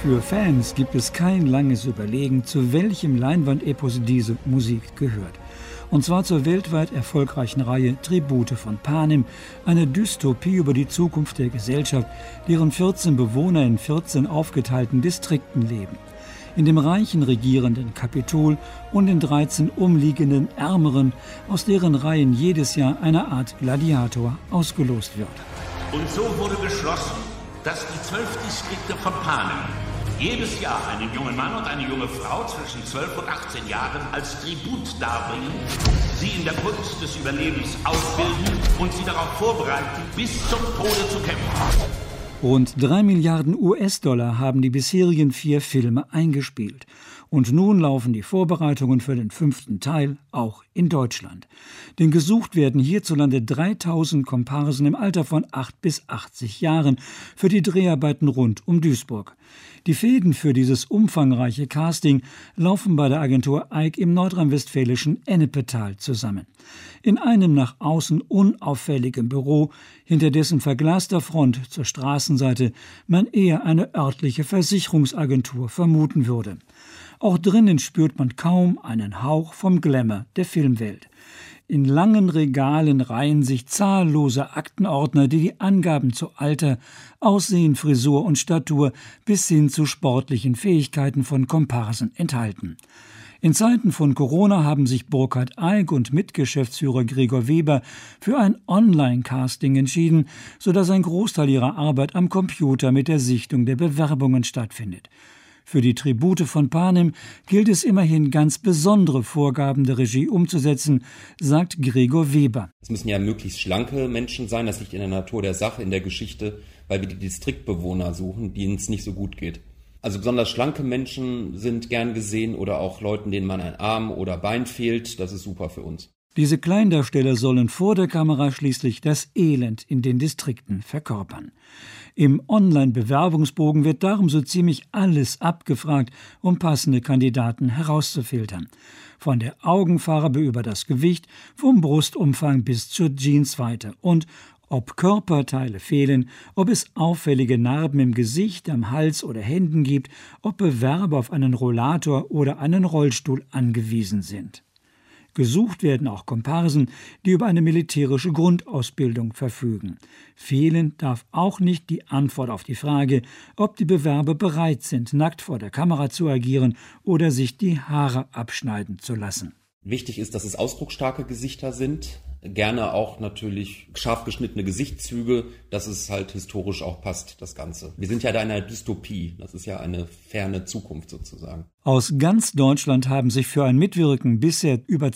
Für Fans gibt es kein langes Überlegen, zu welchem Leinwandepos diese Musik gehört. Und zwar zur weltweit erfolgreichen Reihe Tribute von Panem, eine Dystopie über die Zukunft der Gesellschaft, deren 14 Bewohner in 14 aufgeteilten Distrikten leben. In dem reichen regierenden Kapitol und in 13 umliegenden ärmeren, aus deren Reihen jedes Jahr eine Art Gladiator ausgelost wird. Und so wurde beschlossen, dass die 12 Distrikte von Panem jedes Jahr einen jungen Mann und eine junge Frau zwischen 12 und 18 Jahren als Tribut darbringen, sie in der Kunst des Überlebens ausbilden und sie darauf vorbereiten, bis zum Tode zu kämpfen. Rund 3 Milliarden US-Dollar haben die bisherigen 4 Filme eingespielt. Und nun laufen die Vorbereitungen für den 5. Teil auch in Deutschland. Denn gesucht werden hierzulande 3000 Komparsen im Alter von 8 bis 80 Jahren für die Dreharbeiten rund um Duisburg. Die Fäden für dieses umfangreiche Casting laufen bei der Agentur Eick im nordrhein-westfälischen Ennepetal zusammen. In einem nach außen unauffälligen Büro, hinter dessen verglaster Front zur Straßenseite man eher eine örtliche Versicherungsagentur vermuten würde. Auch drinnen spürt man kaum einen Hauch vom Glamour der Filmwelt. In langen Regalen reihen sich zahllose Aktenordner, die die Angaben zu Alter, Aussehen, Frisur und Statur bis hin zu sportlichen Fähigkeiten von Komparsen enthalten. In Zeiten von Corona haben sich Burkhard Eick und Mitgeschäftsführer Gregor Weber für ein Online-Casting entschieden, sodass ein Großteil ihrer Arbeit am Computer mit der Sichtung der Bewerbungen stattfindet. Für die Tribute von Panem gilt es immerhin, ganz besondere Vorgaben der Regie umzusetzen, sagt Gregor Weber. Es müssen ja möglichst schlanke Menschen sein, das liegt in der Natur der Sache, in der Geschichte, weil wir die Distriktbewohner suchen, denen es nicht so gut geht. Also besonders schlanke Menschen sind gern gesehen oder auch Leuten, denen man ein Arm oder Bein fehlt, das ist super für uns. Diese Kleindarsteller sollen vor der Kamera schließlich das Elend in den Distrikten verkörpern. Im Online-Bewerbungsbogen wird darum so ziemlich alles abgefragt, um passende Kandidaten herauszufiltern. Von der Augenfarbe über das Gewicht, vom Brustumfang bis zur Jeansweite und ob Körperteile fehlen, ob es auffällige Narben im Gesicht, am Hals oder Händen gibt, ob Bewerber auf einen Rollator oder einen Rollstuhl angewiesen sind. Gesucht werden auch Komparsen, die über eine militärische Grundausbildung verfügen. Fehlen darf auch nicht die Antwort auf die Frage, ob die Bewerber bereit sind, nackt vor der Kamera zu agieren oder sich die Haare abschneiden zu lassen. Wichtig ist, dass es ausdrucksstarke Gesichter sind, gerne auch natürlich scharf geschnittene Gesichtszüge, dass es halt historisch auch passt, das Ganze. Wir sind ja da in einer Dystopie, das ist ja eine ferne Zukunft sozusagen. Aus ganz Deutschland haben sich für ein Mitwirken bisher über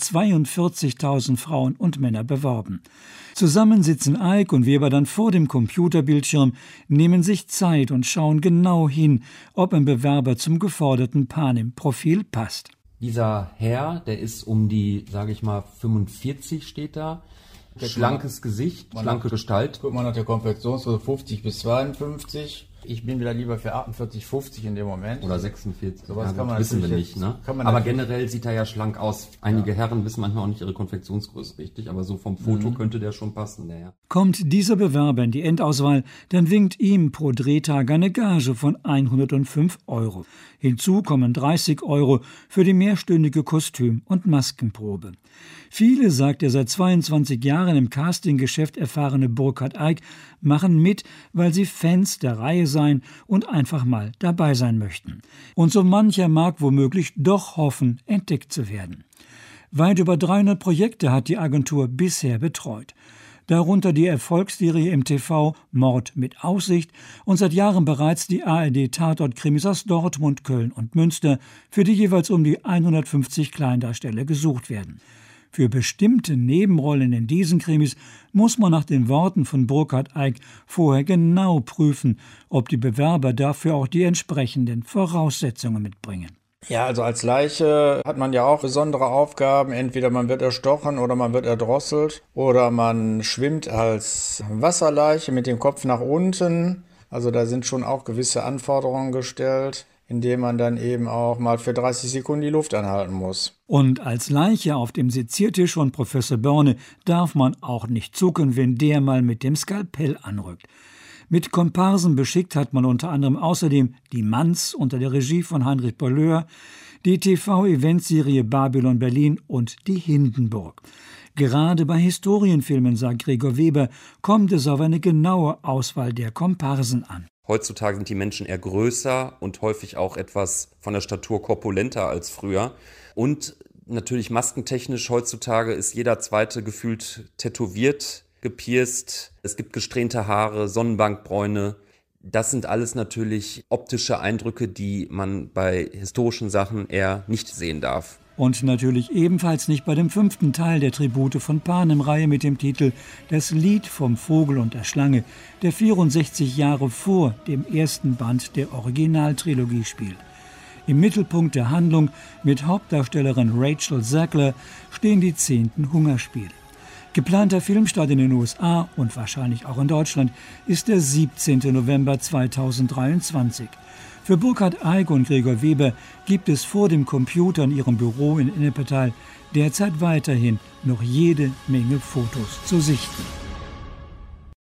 42.000 Frauen und Männer beworben. Zusammen sitzen Eick und Weber dann vor dem Computerbildschirm, nehmen sich Zeit und schauen genau hin, ob ein Bewerber zum geforderten Panem-Profil passt. Dieser Herr, der ist um die, sage ich mal, 45 steht da. Schlankes Gesicht, schlanke Gestalt. Guck mal nach der Konfektionsgröße 50 bis 52. Ich bin wieder lieber für 48, 50 in dem Moment. Oder 46. Sowas ja, kann man wissen wir nicht, ne? Aber generell sieht er ja schlank aus. Einige Herren wissen manchmal auch nicht ihre Konfektionsgröße richtig, aber so vom Foto könnte der schon passen, der Herr. Kommt dieser Bewerber in die Endauswahl, dann winkt ihm pro Drehtag eine Gage von 105 €. Hinzu kommen 30 € für die mehrstündige Kostüm- und Maskenprobe. Viele, sagt der seit 22 Jahren im Castinggeschäft erfahrene Burkhard Eick, machen mit, weil sie Fans der Reihe seien und einfach mal dabei sein möchten. Und so mancher mag womöglich doch hoffen, entdeckt zu werden. Weit über 300 Projekte hat die Agentur bisher betreut. Darunter die Erfolgsserie im TV Mord mit Aussicht und seit Jahren bereits die ARD-Tatort-Krimis aus Dortmund, Köln und Münster, für die jeweils um die 150 Kleindarsteller gesucht werden. Für bestimmte Nebenrollen in diesen Krimis muss man nach den Worten von Burkhard Eick vorher genau prüfen, ob die Bewerber dafür auch die entsprechenden Voraussetzungen mitbringen. Ja, also als Leiche hat man ja auch besondere Aufgaben. Entweder man wird erstochen oder man wird erdrosselt oder man schwimmt als Wasserleiche mit dem Kopf nach unten. Also da sind schon auch gewisse Anforderungen gestellt, indem man dann eben auch mal für 30 Sekunden die Luft anhalten muss. Und als Leiche auf dem Seziertisch von Professor Börne darf man auch nicht zucken, wenn der mal mit dem Skalpell anrückt. Mit Komparsen beschickt hat man unter anderem außerdem die Manns unter der Regie von Heinrich Bolleur, die TV-Eventserie Babylon Berlin und die Hindenburg. Gerade bei Historienfilmen, sagt Gregor Weber, kommt es auf eine genaue Auswahl der Komparsen an. Heutzutage sind die Menschen eher größer und häufig auch etwas von der Statur korpulenter als früher. Und natürlich maskentechnisch heutzutage ist jeder Zweite gefühlt tätowiert, gepierst. Es gibt gesträhnte Haare, Sonnenbankbräune. Das sind alles natürlich optische Eindrücke, die man bei historischen Sachen eher nicht sehen darf. Und natürlich ebenfalls nicht bei dem 5. Teil der Tribute von Panem-Reihe mit dem Titel Das Lied vom Vogel und der Schlange, der 64 Jahre vor dem ersten Band der Originaltrilogie spielt. Im Mittelpunkt der Handlung mit Hauptdarstellerin Rachel Zegler stehen die 10. Hungerspiele. Geplanter Filmstart in den USA und wahrscheinlich auch in Deutschland ist der 17. November 2023. Für Burkhard Eick und Gregor Weber gibt es vor dem Computer in ihrem Büro in Ennepetal derzeit weiterhin noch jede Menge Fotos zu sichten.